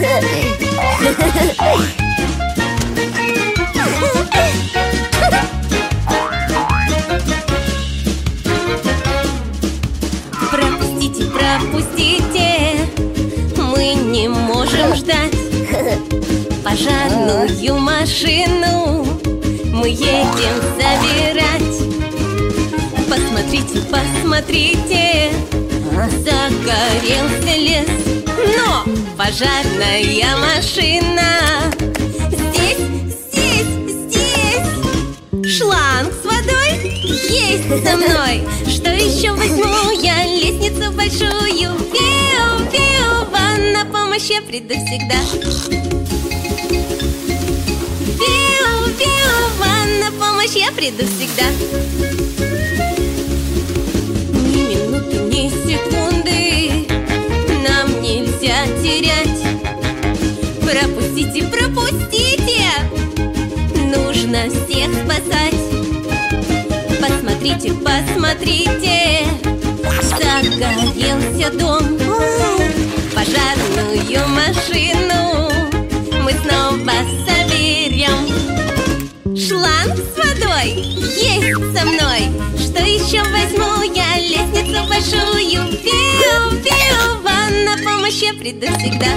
Пропустите, пропустите, мы не можем ждать пожарную машину, мы едем забирать. Посмотрите, посмотрите, загорелся лес, но пожарная машина здесь, здесь, здесь. Шланг с водой есть со мной. Что еще возьму я? Лестницу большую. Пиу, пиу, вам на помощь я приду всегда. Пиу, пиу, вам на помощь я приду всегда. Ни минуты, ни секунды нам нельзя терять. Пропустите, пропустите, нужно всех спасать. Посмотрите, посмотрите, загорелся дом. Пожарную машину мы снова соберем. Шланг с водой есть со мной. Что еще возьму я? Лестницу большую. Пиу, пиу, вам на помощь я приду всегда.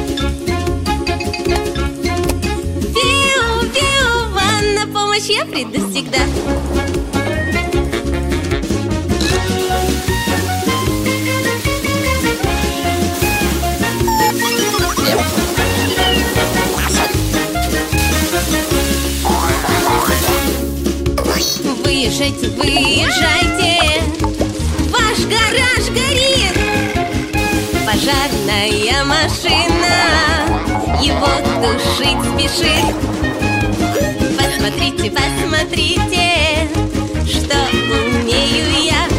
Пиу, пиу, вам на помощь я приду всегда. Выезжайте, выезжайте, ваш гараж горит. Пожарная машина его тушить спешит. Посмотрите, посмотрите, что умею я.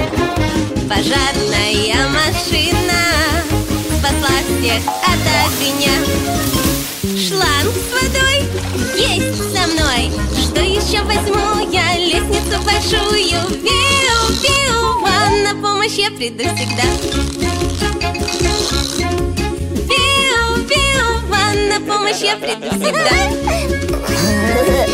Пожарная машина спасла всех от огня. Шланг с водой есть со мной. Что еще возьму я? Лестницу большую. Пиу, пиу, вам на помощь я приду всегда. Пиу, пиу, вам на помощь я приду всегда.